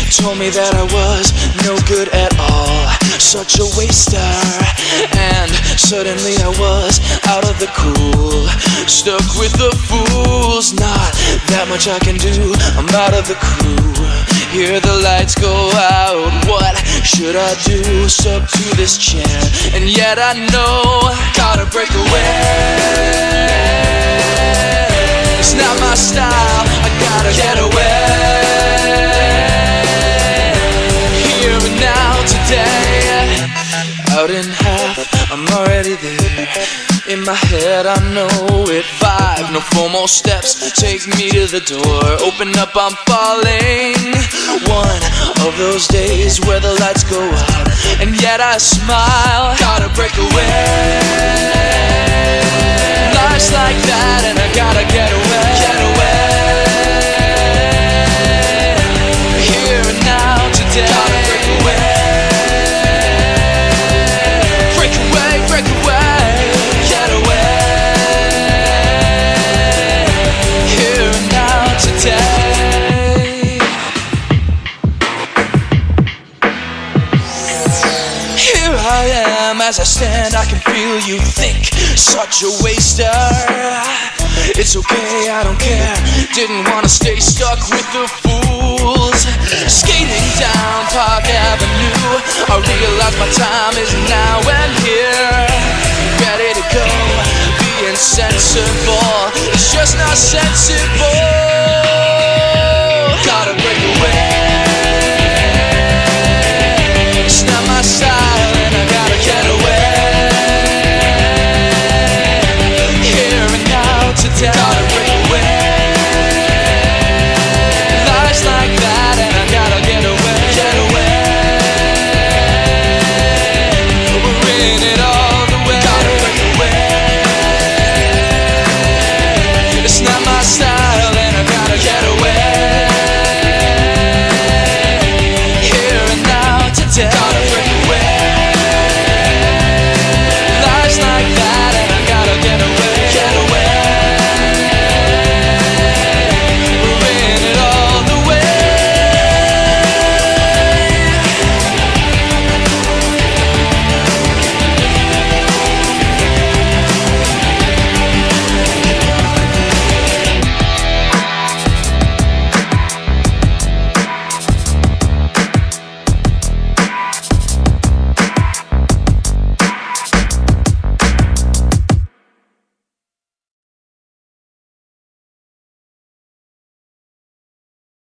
told me that I was no good at all, such a waster. And suddenly I was out of the cool, stuck with the fools. Not that much I can do, I'm out of the crew. Hear the lights go out, what should I do? Stuck to this chair, and yet I know gotta break away. It's not my style, I gotta get away. Here and now, today, out in half, I'm already there. In my head I know it, 5, no 4 more steps, take me to the door. Open up, I'm falling. One of those days where the lights go out, and yet I smile. Gotta break away. Life's like that, and I gotta get away. Get away. Here and now, today. Gotta break away. Break away, break away. Get away. Here and now, today. Here I am, as I stand, I can feel you think such a waster. It's okay, I don't care. Didn't wanna stay stuck with the fools. Skating down Park Avenue, I realize my time is now and here. Ready to go, being sensible, it's just not sensible.